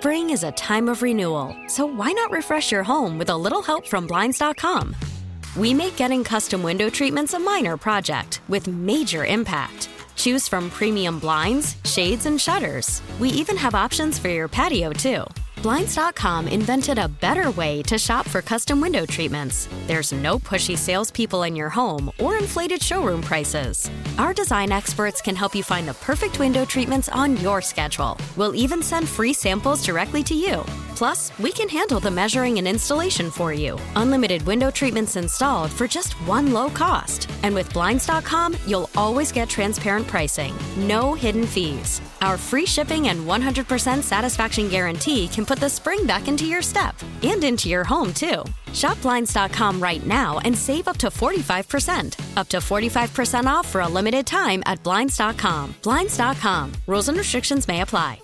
Spring is a time of renewal, so why not refresh your home with a little help from Blinds.com? We make getting custom window treatments a minor project with major impact. Choose from premium blinds, shades, and shutters. We even have options for your patio, too. Blinds.com invented a better way to shop for custom window treatments. There's no pushy salespeople in your home or inflated showroom prices. Our design experts can help you find the perfect window treatments on your schedule. We'll even send free samples directly to you. Plus, we can handle the measuring and installation for you. Unlimited window treatments installed for just one low cost. And with Blinds.com, you'll always get transparent pricing. No hidden fees. Our free shipping and 100% satisfaction guarantee can put the spring back into your step and into your home, too. Shop Blinds.com right now and save up to 45%. Up to 45% off for a limited time at Blinds.com. Blinds.com. Rules and restrictions may apply.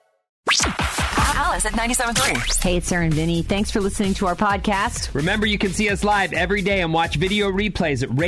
Alice at 97.3. Hey, it's Sarah and Vinny. Thanks for listening to our podcast. Remember, you can see us live every day and watch video replays at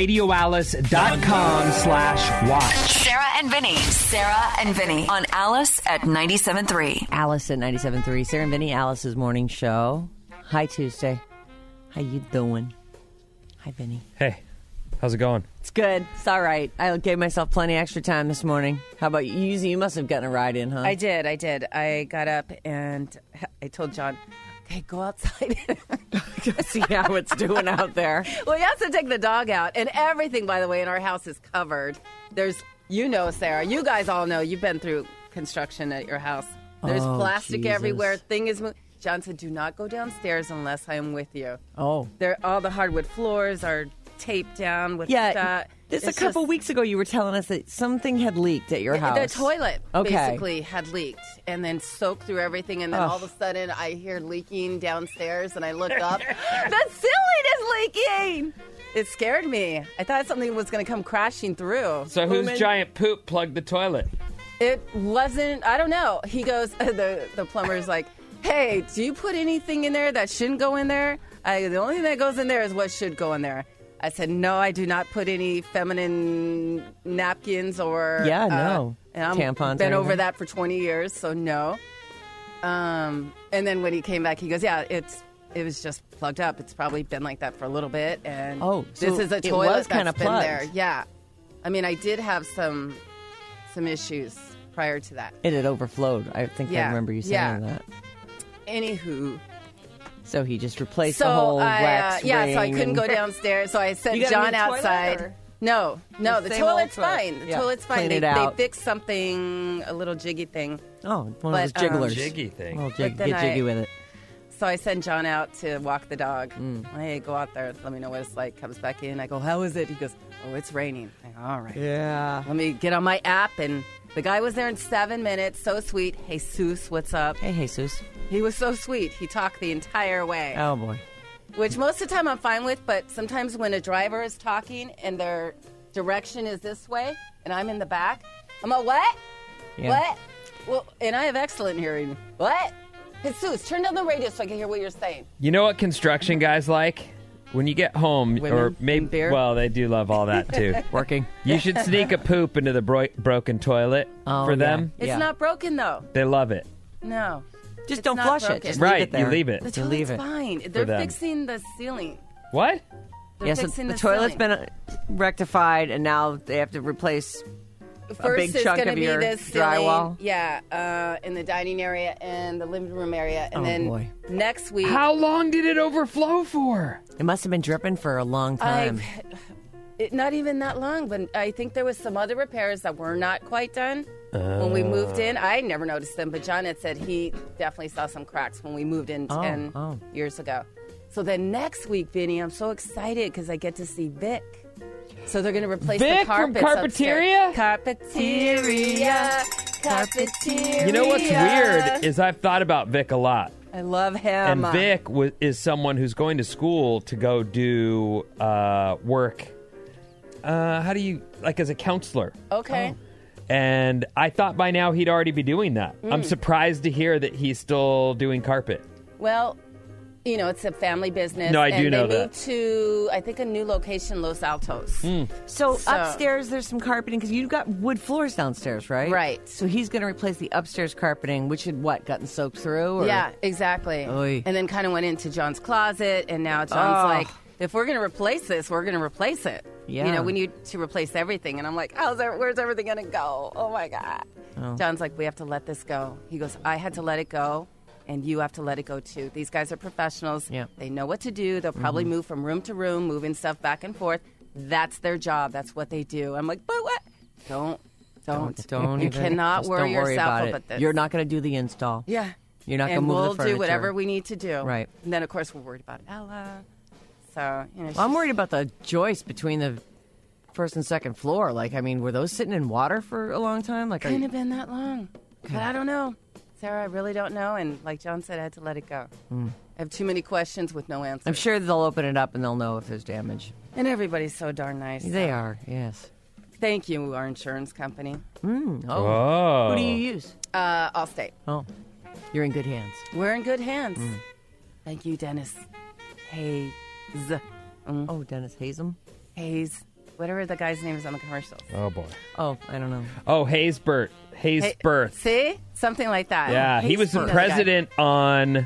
radioalice.com/watch. Sarah and Vinny. Sarah and Vinny on Alice at 97.3. Alice at 97.3. Sarah and Vinny, Alice's morning show. Hi, Tuesday. How you doing? Hi, Vinny. Hey, how's it going? It's good. It's all right. I gave myself plenty extra time this morning. How about you? You must have gotten a ride in, huh? I did. I got up and I told John, okay, go outside. See how it's doing out there. Well, he has to take the dog out. And everything, by the way, in our house is covered. There's, Sarah, you guys all know, you've been through construction at your house. There's plastic everywhere. Thing is moving. John said, do not go downstairs unless I am with you. Oh. All the hardwood floors are taped down with stuff. This a couple weeks ago you were telling us that something had leaked at your house. The toilet basically had leaked and then soaked through everything, and then all of a sudden I hear leaking downstairs and I look up. The ceiling is leaking! It scared me. I thought something was going to come crashing through. So whose giant poop plugged the toilet? It wasn't, I don't know. He goes, the plumber's like, hey, do you put anything in there that shouldn't go in there? The only thing that goes in there is what should go in there. I said, no, I do not put any feminine napkins or... Yeah, no. And I've been over that for 20 years, so no. And then when he came back, he goes, yeah, it was just plugged up. It's probably been like that for a little bit. And this is a toilet that's been there. Yeah. I mean, I did have some issues prior to that. It had overflowed. I think I remember you saying that. Anywho... So he just replaced the whole wax ring. So I couldn't go downstairs. So I sent John outside. No, the toilet's fine. The toilet's fine. They fixed something, a little jiggy thing. Oh, one of those jigglers. Jiggy thing. Get jiggy with it. So I sent John out to walk the dog. Hey, go out there. Let me know what it's like. Comes back in. I go, how is it? He goes, oh, it's raining. I go, all right. Yeah. Let me get on my app. And the guy was there in 7 minutes. So sweet. Jesus, what's up? Hey, Jesus. He was so sweet. He talked the entire way. Oh, boy. Which most of the time I'm fine with, but sometimes when a driver is talking and their direction is this way and I'm in the back, I'm like, what? Yeah. What? Well, and I have excellent hearing. What? Jesus, turn down the radio so I can hear what you're saying. You know what construction guys like? When you get home, women or maybe, beer? Well, they do love all that too. Working. You should sneak a poop into the broken toilet for them. It's not broken, though. They love it. No. Just don't flush it. Just right, leave it there. You leave it. The toilet's fine. They're fixing the ceiling. What? They're fixing the toilet's been rectified, and now they have to replace a big chunk of your drywall. Yeah, in the dining area and the living room area. And then next week... How long did it overflow for? It must have been dripping for a long time. Not even that long, but I think there was some other repairs that were not quite done. When we moved in, I never noticed them, but John had said he definitely saw some cracks when we moved in 10 years ago. So then next week, Vinny, I'm so excited because I get to see Vic. So they're going to replace the carpets from Carpeteria? Cafeteria. You know what's weird is I've thought about Vic a lot. I love him. And Vic is someone who's going to school to go do work. How do you, like as a counselor? Okay. And I thought by now he'd already be doing that. I'm surprised to hear that he's still doing carpet. Well, You know, it's a family business. No, I do know They that. moved to, I think, a new location, Los Altos. So So- upstairs, there's some carpeting because you've got wood floors downstairs, right? Right. So he's going to replace the upstairs carpeting, which had gotten soaked through? Or? Yeah, exactly. Oy. And then kind of went into John's closet, and now John's Oh. like, if we're going to replace this, we're going to replace it. Yeah. You know, we need to replace everything. And I'm like, where's everything going to go? Oh, my God. Oh. John's like, we have to let this go. He goes, I had to let it go, and you have to let it go, too. These guys are professionals. Yeah. They know what to do. They'll probably move from room to room, moving stuff back and forth. That's their job. That's what they do. I'm like, but what? Don't. Don't You even, cannot just worry don't worry yourself about about it. this. You're not going to do the install. Yeah. You're not going to And move we'll the furniture. do whatever we need to do. Right. And then, of course, we're worried about Ella. So, you know. Well, I'm worried about the joist between the first and second floor. Like, I mean, were those sitting in water for a long time? Like, Couldn't have been that long. But I don't know. Sarah, I really don't know. And like John said, I had to let it go. I have too many questions with no answers. I'm sure they'll open it up and they'll know if there's damage. And everybody's so darn nice. They are, yes. Thank you, our insurance company. Oh. Oh. Who do you use? Allstate. Oh, you're in good hands. We're in good hands. Thank you, Dennis. Hayes. Oh, Dennis Hasem? Hayes. Whatever the guy's name is on the commercials. Oh, boy. Oh, I don't know. Oh, Haysbert. Haysbert. See? Something like that. Yeah, he was the Haysbert. president on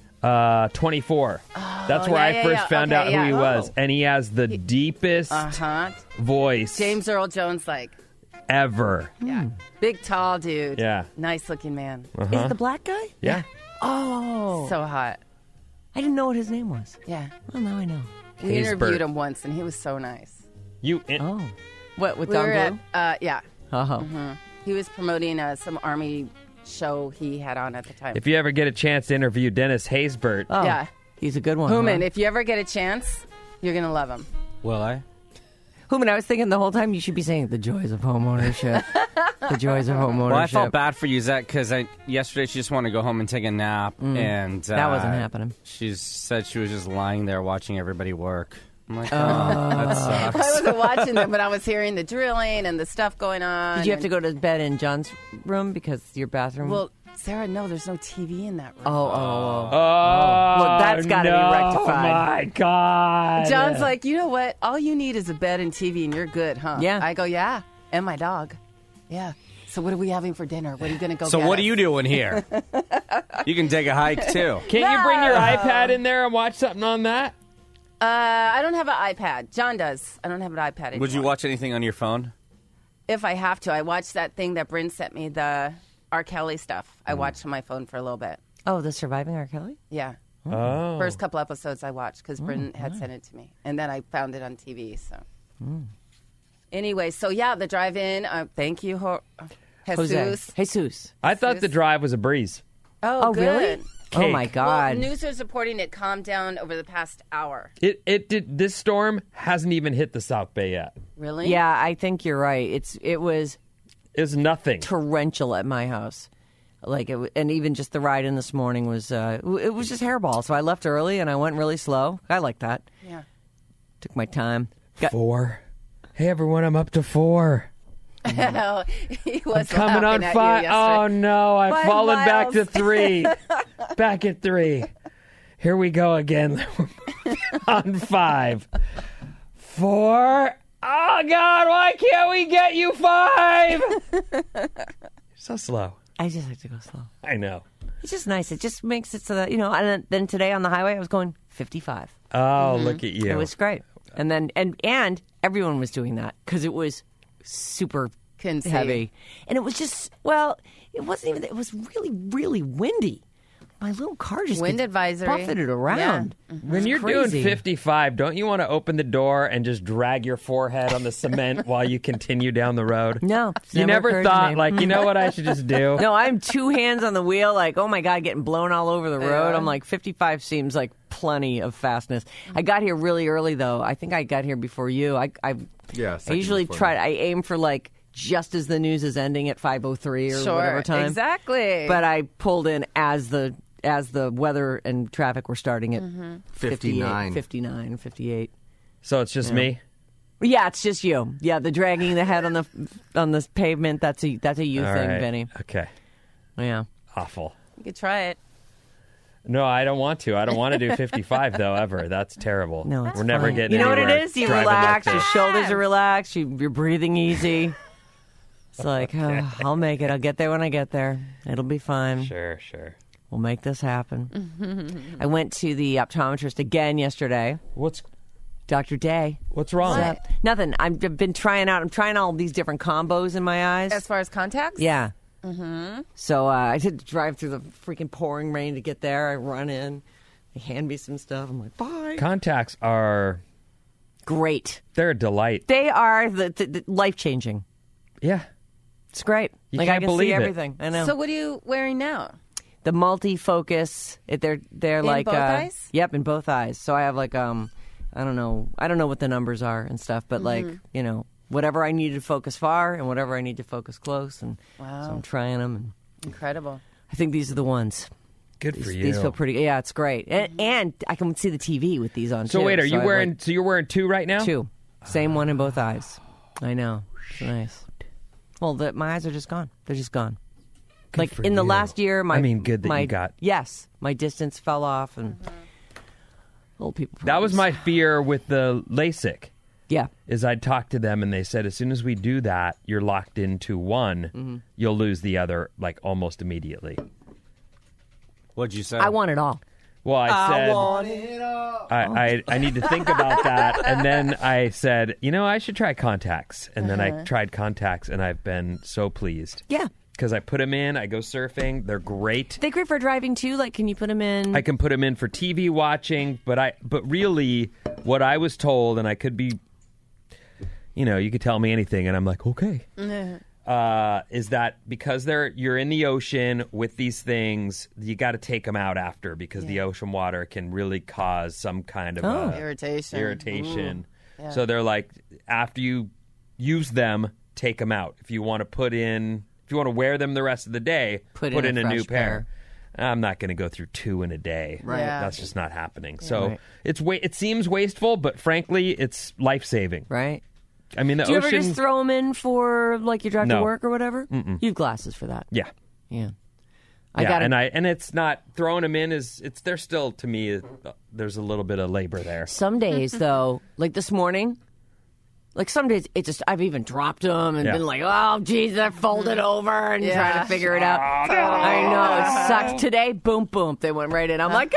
24. That's where I first found out who he was. And he has the deepest Uh-huh. voice James Earl Jones, like, ever. yeah. Big, tall dude. Yeah. Nice looking man. Is it the black guy? Yeah. Oh. So hot. I didn't know what his name was. Yeah. Well, now I know. We interviewed him once, and he was so nice. Oh. What, with We Don were Blue? yeah. Oh. He was promoting some Army show he had on at the time. If you ever get a chance to interview Dennis Haysbert, Oh. Yeah. He's a good one. Human, huh? if you ever get a chance, you're going to love him. Will I? Human, I was thinking the whole time you should be saying the joys of homeownership. The joys of homeownership. Well, I felt bad for you, Zach, because yesterday she just wanted to go home and take a nap, and That wasn't happening. She said she was just lying there watching everybody work. I'm like, that sucks. I wasn't watching them, but I was hearing the drilling and the stuff going on. Did you have to go to bed in John's room because your bathroom? Well, Sarah, no, there's no TV in that room. oh, Well, that's gotta be no, rectified. my God. John's like, you know what? All you need is a bed and TV, and you're good, huh? Yeah. I go, yeah, and my dog. Yeah. So what are we having for dinner? What are you going to go So get what us? are you doing here? You can take a hike, too. Can't you bring your iPad in there and watch something on that? I don't have an iPad. John does. I don't have an iPad anymore. Would you watch anything on your phone? If I have to. I watched that thing that Bryn sent me, the R. Kelly stuff. I watched on my phone for a little bit. Oh, the Surviving R. Kelly? Yeah. Oh. First couple episodes I watched because Bryn had sent it to me. And then I found it on TV. So anyway, so yeah, the drive-in. Thank you, Jesus. Jesus. I thought the drive was a breeze. Oh, good. really? Oh, my Cake. God. Well, news is reporting it calmed down over the past hour. It did. This storm hasn't even hit the South Bay yet. Really? Yeah, I think you're right. It was It's nothing. torrential at my house. Like and even just the ride in this morning was it was just hairball. So I left early and I went really slow. I like that. Yeah. Took my time. 4. Hey everyone, I'm up to 4. He was Coming on laughing at 5. you Oh yesterday. no, I've 5 fallen back to miles. 3. Back at 3. Here we go again. On 5. 4. Oh God, why can't we get you 5? So slow. I just like to go slow. I know. It's just nice. It just makes it so that, and then today on the highway I was going 55. Oh, look at you. It was great. And then and everyone was doing that because it was super Couldn't see. heavy. And it was just, it wasn't even, it was really, really windy. My little car just Wind gets advisory. buffeted around. When you're crazy. doing 55, don't you want to open the door and just drag your forehead on the cement while you continue down the road? No. it's You never occurred to thought, me. like, you know what I should just do? No, I'm 2 hands on the wheel, like, oh my God, getting blown all over the road. I'm like, 55 seems like plenty of fastness. I got here really early, though. I think I got here before you. I usually I aim for like just as the news is ending at 5:03 or Sure, whatever time. exactly. But I pulled in as the weather and traffic were starting at 59, 58. So it's just me? Yeah, it's just you. Yeah, the dragging the head on the pavement, that's a you All thing, right. Benny. Okay. Yeah. Awful. You could try it. No, I don't want to. I don't want to do 55 though ever. That's terrible. No, it's we're never fine. getting. You know what anywhere it is? You driving relax. like Your this. shoulders are relaxed. You're breathing easy. It's like, I'll make it. I'll get there when I get there. It'll be fine. Sure. We'll make this happen. I went to the optometrist again yesterday. Dr. Day. What's wrong? What? Nothing. I've been trying out. I'm trying all these different combos in my eyes. As far as contacts? Yeah. Mm-hmm. So I had to drive through the freaking pouring rain to get there. I run in. They hand me some stuff. I'm like, bye. Contacts are Great. they're a delight. They are the life-changing. Yeah. It's great. You like can't I can believe see it. everything. I know. So what are you wearing now? The multi-focus. They're like both eyes? Yep, in both eyes. So I have like I don't know what the numbers are and stuff, but like whatever I need to focus far and whatever I need to focus close, and so I'm trying them. And Incredible. I think these are the ones. Good for you. These feel pretty. Yeah, it's great, and I can see the TV with these on. So too. wait, are you I wearing? like So you're wearing 2 right now? 2, same one in both eyes. I know. It's nice. Well, my eyes are just gone. They're just gone. Like for in the you. last year, good that you got. Yes, my distance fell off, and old people. That was problems. my fear with the LASIK. Yeah. Is I'd talk to them and they said as soon as we do that, you're locked into one, you'll lose the other like almost immediately. What'd you say? I want it all. Well, I said want it all. I need to think about that, and then I said, I should try contacts, and then I tried contacts, and I've been so pleased. Yeah. Because I put them in, I go surfing, they're great. They great for driving too. Like, can you put them in? I can put them in for TV watching, but really, what I was told, and I could be, you could tell me anything, and I'm like, okay. Is that because you're in the ocean with these things, you got to take them out after because the ocean water can really cause some kind of irritation. Yeah. So they're like, after you use them, take them out. If you want to wear them the rest of the day, put in a new pair. I'm not going to go through 2 in a day. Right. Yeah. That's just not happening. So it seems wasteful, but frankly, it's life-saving. Right. I mean, the Do you ocean... ever just throw them in for like you drive to No. work or whatever? You have glasses for that. Yeah. Yeah. And it's not throwing them in they're still, to me, there's a little bit of labor there. Some days though, like this morning, like some days I've even dropped them and been like, oh geez, I folded over and trying to figure it out. I know, it sucks. Today, boom, they went right in. I'm like,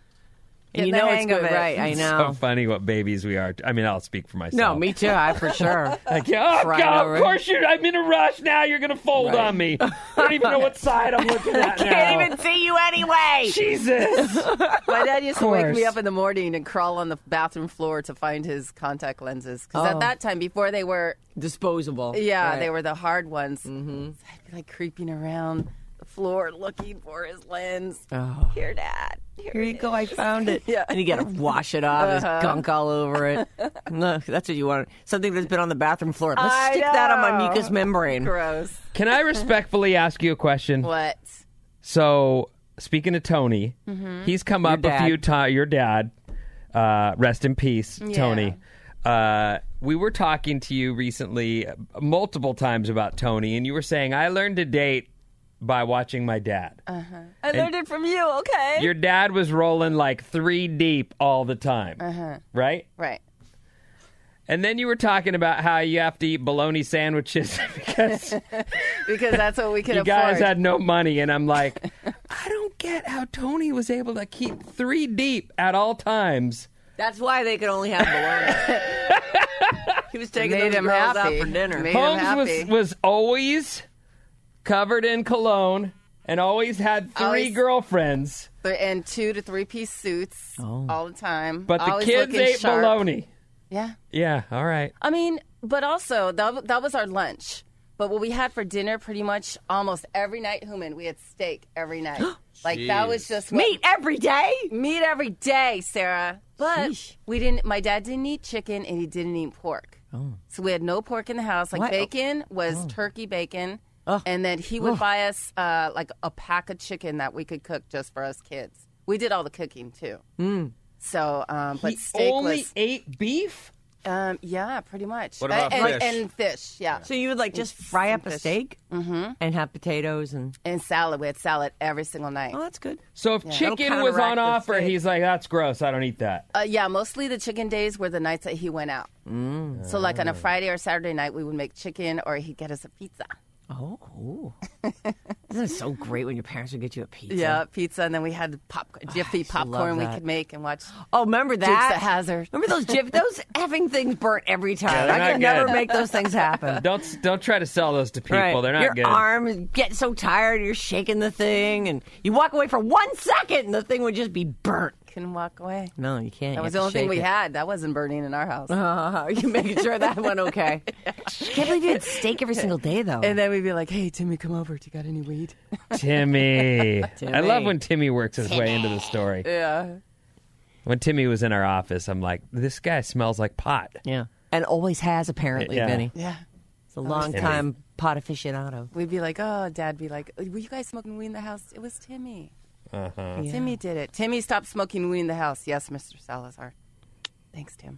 and Get the it's hang good, of it. right? I know. So funny what babies we are. I mean, I'll speak for myself. No, me too. I for sure. Like, oh, Crying God, over of it. course I'm in a rush now. You're going to fold on me. I don't even know what side I'm looking at now. Can't even see you anyway. Jesus. My dad used to wake me course. up in the morning and crawl on the bathroom floor to find his contact lenses. Because at that time, before they were, Disposable. they were the hard ones. Mm-hmm. So I'd be like creeping around the floor looking for his lens. Oh. Here, Dad. Here you go. I found it. Yeah. And you got to wash it off. There's gunk all over it. No, that's what you want. Something that's been on the bathroom floor. Let's I stick that on my know. mucous membrane. Gross. Can I respectfully ask you a question? What? So, speaking of Tony, he's come up a few times. Your dad, rest in peace, Tony. We were talking to you recently multiple times about Tony, and you were saying, I learned to date by watching my dad. I learned it from you, okay? Your dad was rolling like 3 deep all the time, right? Right. And then you were talking about how you have to eat bologna sandwiches because Because that's what we could you afford. guys had no money. And I'm like, I don't get how Tony was able to keep 3 deep at all times. That's why they could only have bologna. He was taking Made those him girls happy. out for dinner. Made him Holmes happy. was always covered in cologne and always had 3 Always- girlfriends. And 2 to 3 piece suits all the time. But the Always kids looking ate sharp. bologna. Yeah. Yeah, all right. I mean, but also, that was our lunch. But what we had for dinner pretty much almost every night, Human, we had steak every night. Like, that was just what, Meat every day? meat every day, Sarah. But Sheesh. my dad didn't eat chicken and he didn't eat pork. Oh. So we had no pork in the house. Like, What? bacon was turkey bacon. And then he would buy us like a pack of chicken that we could cook just for us kids. We did all the cooking too. So, but He steak only was ate beef? Yeah, pretty much. What about fish? And fish, yeah. So you would like just fry up a steak and have potatoes and salad. We had salad every single night. Oh, that's good. So if chicken was on offer, he's like, that's gross. I don't eat that. Yeah, mostly the chicken days were the nights that he went out. So like on a Friday or Saturday night, we would make chicken or he'd get us a pizza. Oh, isn't it so great when your parents would get you a pizza? Yeah, pizza, and then we had Jiffy popcorn we could make and watch. Oh, remember that? Dukes of Hazzard. Remember those those effing things burnt every time. Yeah, I could never make those things happen. Don't try to sell those to people. Right. They're not your good. Your arm gets so tired, you're shaking the thing, and you walk away for 1 second, and the thing would just be burnt. Couldn't walk away. No, you can't. That was the only thing we had. That wasn't burning in our house. You making sure that went okay. Can't believe you had steak every single day, though. And then we'd be like, hey, Timmy, come over. Do you got any weed? Timmy. I love when Timmy works his way into the story. Yeah. When Timmy was in our office, I'm like, this guy smells like pot. Yeah. And always has, apparently, Vinny. Yeah. It's a long time pot aficionado. We'd be like, oh, Dad'd be like, were you guys smoking weed in the house? It was Timmy. Uh-huh. Yeah. Timmy did it. Timmy stopped smoking weed in the house. Yes, Mr. Salazar. Thanks, Tim.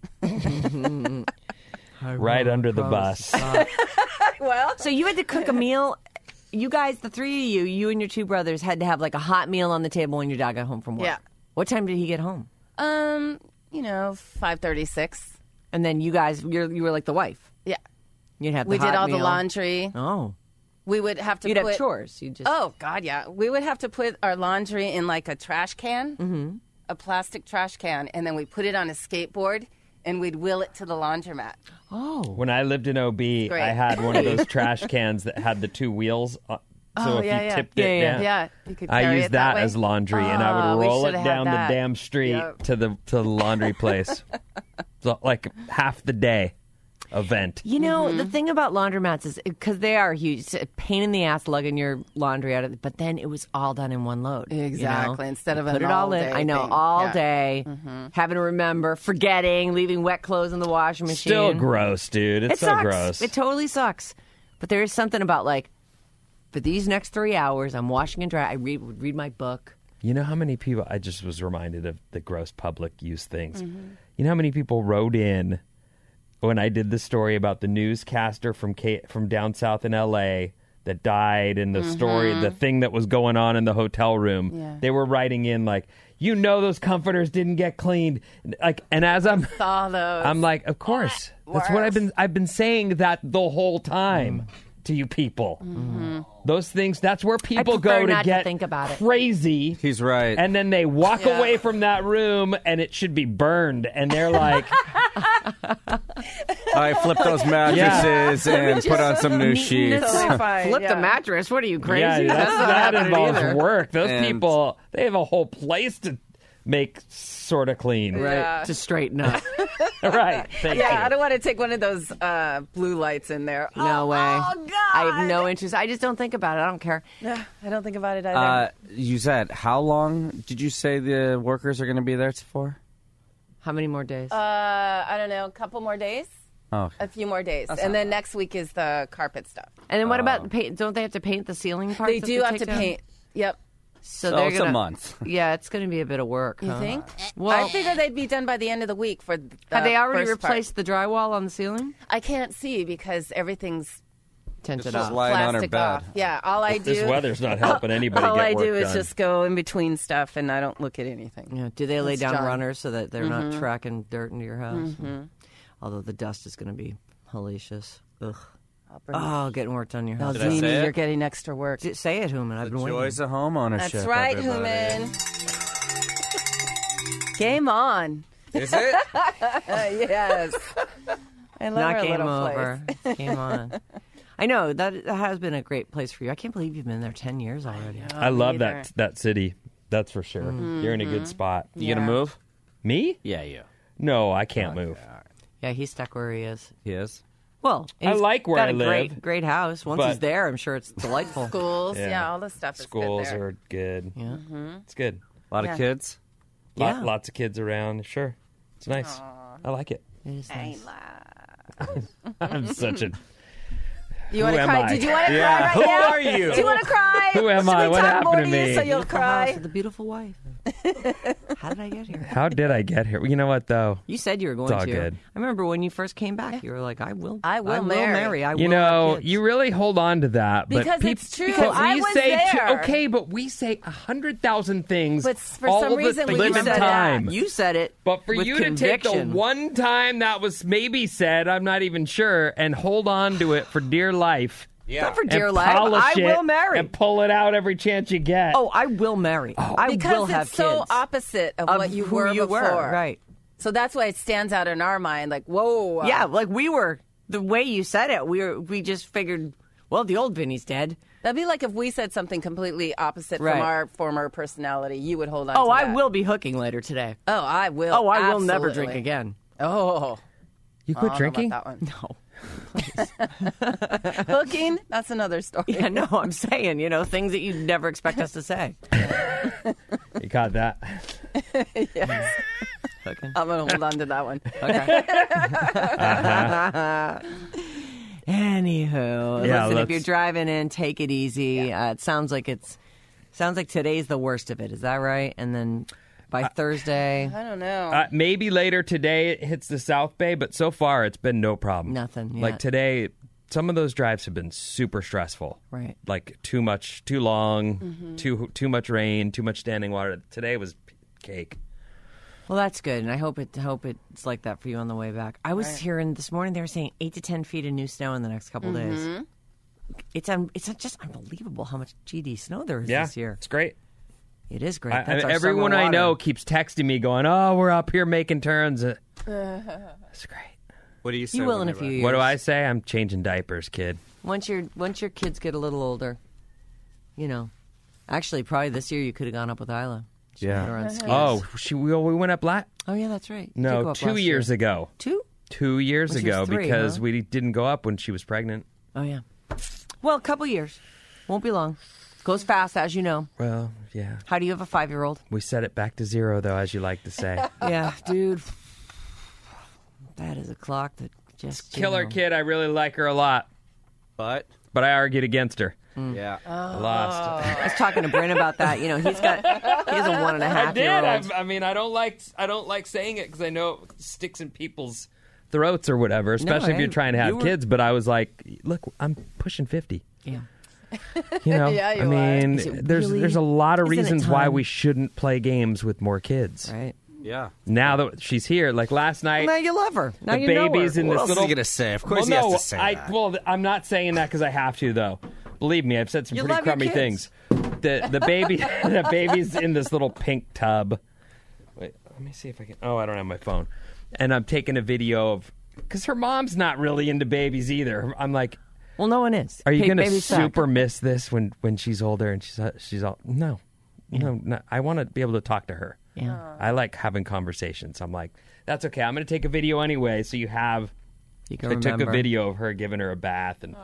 Right under the bus. Well, so you had to cook a meal. You guys, the three of you and your two brothers, had to have like a hot meal on the table when your dad got home from work. Yeah. What time did he get home? 5:36. And then you guys, you were like the wife. Yeah. You'd have the We hot did all meal. the laundry. Oh. We would have to You'd put... have chores. You just... Oh, God, yeah. We would have to put our laundry in like a trash can, a plastic trash can, and then we put it on a skateboard, and we'd wheel it to the laundromat. Oh. When I lived in OB, I had one of those trash cans that had the two wheels. So if you tipped it down, you could carry I used it that way. as laundry, and I would we roll it should've had down the that. damn street to the laundry place. So like half the day event. You know, the thing about laundromats is because they are huge. It's a pain in the ass lugging your laundry out of it. But then it was all done in one load. Exactly. You know? Instead of put an it all in. all-day I know, thing. all day. Having to remember, forgetting, leaving wet clothes in the washing machine. Still gross, dude. It's so sucks. gross. It totally sucks. But there is something about like, for these next 3 hours, I'm washing and dry. I would read my book. You know how many people, I just was reminded of the gross public use things. You know how many people wrote in when I did the story about the newscaster from down south in L.A. that died, and the story, the thing that was going on in the hotel room. Yeah. They were writing in like, those comforters didn't get cleaned. Like, and as I'm like, of course, that's what I've been saying that the whole time to you people. Those things, that's where people go to get think about it. crazy. He's right. And then they walk away from that room and it should be burned. And they're like, I flipped those mattresses and put on some new sheets. Flip the mattress. What are you, crazy? yeah, That's not that happening involves either. work. Those And- people, they have a whole place to make sort of clean. Right. To straighten up. Right. Thank you. I don't want to take one of those blue lights in there. No way. Oh, God. I have no interest. I just don't think about it. I don't care. I don't think about it either. You said, how long did you say the workers are going to be there for? How many more days? I don't know, a couple more days. Oh, A few more days. And then next week is the carpet stuff. And then what about the paint? Don't they have to paint the ceiling parts? They that do have take to down? paint. Yep. So oh, they're it's gonna, a month. Yeah, it's going to be a bit of work. You huh? think? Well, I figure they'd be done by the end of the week for the have they already first part. replaced the drywall on the ceiling? I can't see because everything's Tinted Just off. lying on her plastic bed. off. Yeah, all I do. This weather's not helping anybody all get I work do is done. just go in between stuff, and I don't look at anything. Yeah. Do they lay That's down John. runners so that they're not tracking dirt into your house? Although the dust is going to be hellacious. Ugh. Oh, getting work done in your Oh, house. Did I Zini, say it? you're getting extra work. Say it, Human. I've been waiting. Joys of home ownership. That's right, everybody. Human. Game on. Is it? Yes. I love Not our game little over. place. It's game on. I know that has been a great place for you. I can't believe you've been there 10 years already. I love neither. that city. That's for sure. You're in a good spot. You gonna move? Me? Yeah, you. No, I can't move. Yeah, he's stuck where he is. He is. Well, I he's like where got I a live, great house. Once but- he's there, I'm sure it's delightful. Schools, Yeah. yeah, all the stuff is Schools good there. are good. Yeah. It's good. A lot Yeah. of kids. Yeah. Lots of kids around. Sure. It's nice. I like it. It is nice. I'm such a... You want Who to am cry? I? Did you want to Yeah. cry right Who now? are you? Do you want to cry? Who am Should I? we What talk happened more to you me? so you'll Beautiful house cry? with a beautiful wife. How did I get here? How did I get here? You know what, though? You said you were going It's all to. good. I remember when you first came back, you were like, I will marry. I will You know, have kids. you really hold on to that. But Because it's true. But I we was say there. okay, but we say 100,000 things. But for all some of reason the we live in said time. You said it. But for with you to take the conviction. one time that was maybe said, I'm not even sure, and hold on to it for dear life. Not for and dear life. polish I it will marry. and pull it out every chance you get. Oh, I will marry. I will Because have it's so kids. opposite of what you who were you before. Right. So that's why it stands out in our mind. Like, whoa. Yeah, like we were, the way you said it, we just figured, well, the old Vinny's dead. That'd be like if we said something completely opposite Right. from our former personality. You would hold on Oh, to that. I will be hooking later today. Oh, I will. Oh, I will never Absolutely. drink again. Oh. You quit I don't know drinking? about that one. No. Hooking? That's another story. Yeah, no, I'm saying, things that you'd never expect us to say. You caught that. Yes. Hooking. I'm going to hold on to that one. Anywho, Yeah, listen, if let's- you're driving in, take it easy. It sounds like today's the worst of it. Is that right? And then by Thursday, I don't know. Maybe later today it hits the South Bay, but so far it's been no problem. Nothing yet. Like today, some of those drives have been super stressful. Right. Like too long, too much rain, too much standing water. Today was cake. well, that's good, and I hope it's like that for you on the way back. I was hearing this morning they were saying 8 to 10 feet of new snow in the next couple days. It's just unbelievable how much GD snow there is this year. It's great. It is great. That's our Everyone summer I know water. keeps texting me going, "Oh, we're up here making turns." That's great. What do you say? You will when in a they few ride? years. What do I say? I'm changing diapers, kid. Once your kids get a little older, actually, probably this year you could have gone up with Isla. She Yeah. went on skis. Oh, we went up Oh yeah, that's right. You did No, go up 2 last years year. ago. 2? 2 years When she was ago 3, because huh? we didn't go up when she was pregnant. Oh yeah. Well, a couple years. Won't be long. Goes fast, as you know. Well, yeah. How do you have a 5-year-old? We set it back to 0, though, as you like to say. Yeah, dude. That is a clock that just Killer kid. I really like her a lot, But but I argued against her. yeah, I lost. I was talking to Bryn about that. He has a 1.5-year-old. I mean, I don't like saying it because I know it sticks in people's throats or whatever, especially if you're trying to have kids. But I was like, look, I'm pushing 50. Yeah. Yeah, you Is mean, it there's really- a lot of isn't it reasons why time? we shouldn't play games with more kids. Right. yeah. Now that she's here, like last night, Now you love her. Now the you know baby's her. in What this else little. is he gonna say? Of course, well, he has no, to say that. Well, I'm not saying that because I have to, though. Believe me, I've said some You pretty love your crummy kids. things. The baby, the baby's in this little pink tub. Wait, let me see if I can. Oh, I don't have my phone, and I'm taking a video of because her mom's not really into babies either. I'm like, Well, no one is. are you Hey, going to baby suck. super miss this when she's older and she's all no. I want to be able to talk to her. Yeah. I like having conversations. I'm like, that's okay. I'm going to take a video anyway, so you have. You can I took remember. a video of her giving her a bath, and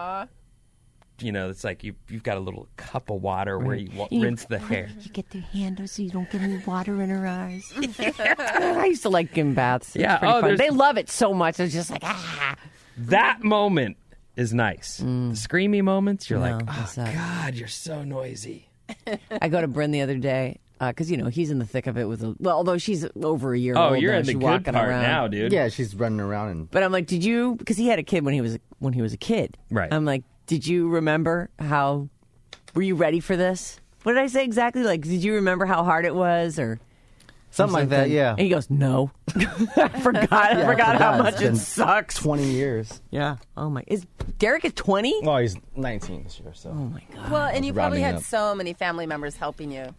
it's like you've got a little cup of water where you rinse the hair. You get their handles so you don't get any water in her eyes. I used to like giving baths. It's Yeah, pretty fun. there's- They love it so much. It's just like, ah. That moment is nice. The screamy moments, you're No, like, that's oh not- God, you're so noisy. I go to Bryn the other day because he's in the thick of it although she's over a year Oh, old. you're now. in the She's good walking part around. now, dude. Yeah, she's running around and But I'm like, did you? Because he had a kid when he was a kid. Right. I'm like, did you remember how? Were you ready for this? What did I say exactly? Like, did you remember how hard it was, or something like that. Yeah, And he goes, no. I forgot how much It's it been sucks. 20 years. Yeah. Oh my. Is Derek is 20? Oh, he's 19 this year. So. Oh my god. Well, and you probably Rounding had up. so many family members helping you.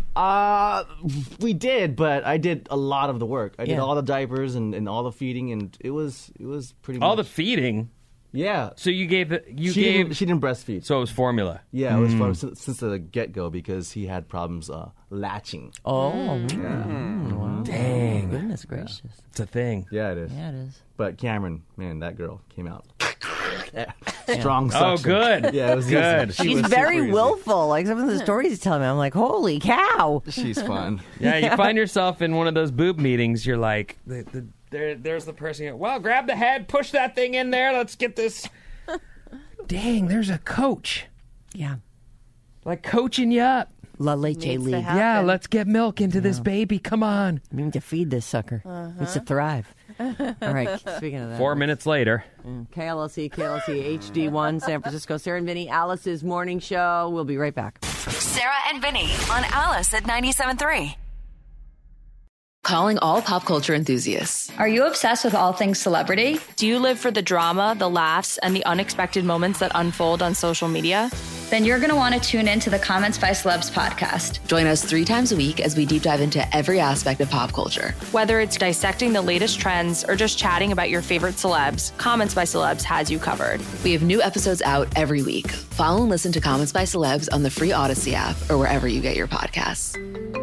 We did, but I did a lot of the work. I did Yeah. all the diapers and all the feeding, and it was pretty All the much. feeding. Yeah. So you gave She didn't breastfeed. So it was formula. Yeah, it was fun since the get-go because he had problems latching. Oh. Dang. Goodness gracious. It's a thing. Yeah, it is. Yeah, it is. But Cameron, man, that girl came out. Strong suction. Oh, good. Yeah, it was Good. She She's was very super easy. willful. Like some of the stories he's telling me, I'm like, holy cow. She's fun. Yeah, you find yourself in one of those boob meetings. You're like, there's the person. Well, grab the head, push that thing in there. Let's get this. Dang, there's a coach Yeah. like coaching you up. La Leche League. Yeah, let's get milk into this baby. Come on. We need to feed this sucker. Needs to thrive. All right, speaking of that. 4 minutes later. KLLC, HD1, San Francisco. Sarah and Vinny, Alice's morning show. We'll be right back. Sarah and Vinny on Alice at 97.3. Calling all pop culture enthusiasts. Are you obsessed with all things celebrity? Do you live for the drama, the laughs, and the unexpected moments that unfold on social media? Then you're going to want to tune in to the Comments by Celebs podcast. Join us 3 times a week as we deep dive into every aspect of pop culture. Whether it's dissecting the latest trends or just chatting about your favorite celebs, Comments by Celebs has you covered. We have new episodes out every week. Follow and listen to Comments by Celebs on the free Odyssey app or wherever you get your podcasts.